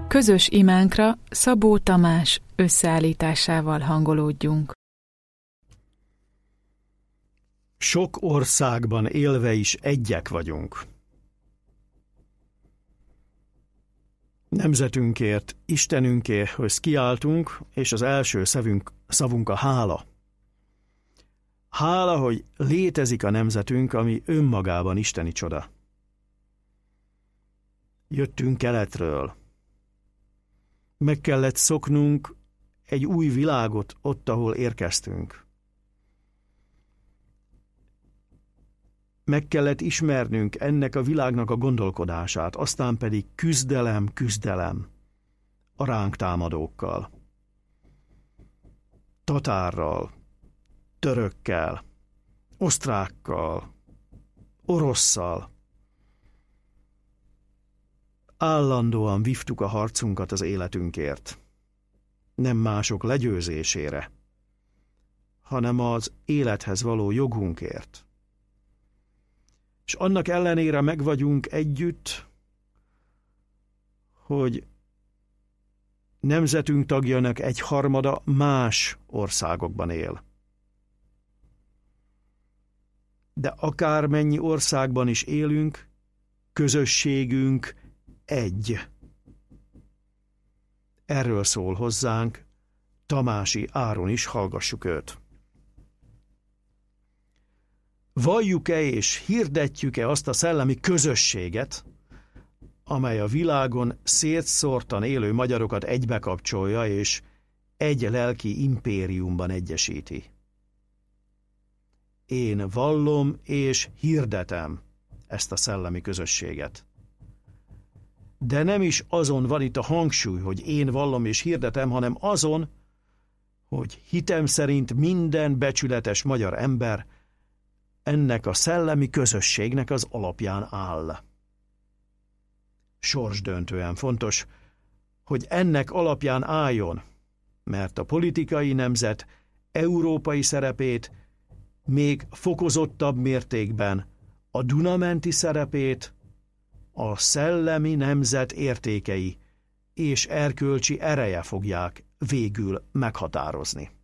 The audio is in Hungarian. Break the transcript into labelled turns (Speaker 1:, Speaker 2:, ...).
Speaker 1: Közös imánkra Szabó Tamás összeállításával hangolódjunk.
Speaker 2: Sok országban élve is egyek vagyunk. Nemzetünkért, Istenünkért kiáltunk, és az első szavunk a hála. Hála, hogy létezik a nemzetünk, ami önmagában isteni csoda. Jöttünk keletről. Meg kellett szoknunk egy új világot ott, ahol érkeztünk. Meg kellett ismernünk ennek a világnak a gondolkodását, aztán pedig küzdelem a ránk támadókkal. Tatárral, törökkel, osztrákkal, orosszal. Állandóan vívtuk a harcunkat az életünkért. Nem mások legyőzésére, hanem az élethez való jogunkért. És annak ellenére meg vagyunk együtt, hogy nemzetünk tagjainak 1/3 más országokban él. De akármennyi országban is élünk, közösségünk egy. Erről szól hozzánk Tamási Áron is, hallgassuk őt. Valljuk-e és hirdetjük-e azt a szellemi közösséget, amely a világon szétszórtan élő magyarokat egybekapcsolja és egy lelki impériumban egyesíti? Én vallom és hirdetem ezt a szellemi közösséget. De nem is azon van itt a hangsúly, hogy én vallom és hirdetem, hanem azon, hogy hitem szerint minden becsületes magyar ember ennek a szellemi közösségnek az alapján áll. Sorsdöntően fontos, hogy ennek alapján álljon, mert a politikai nemzet európai szerepét még fokozottabb mértékben, a Duna-menti szerepét a szellemi nemzet értékei és erkölcsi ereje fogják végül meghatározni.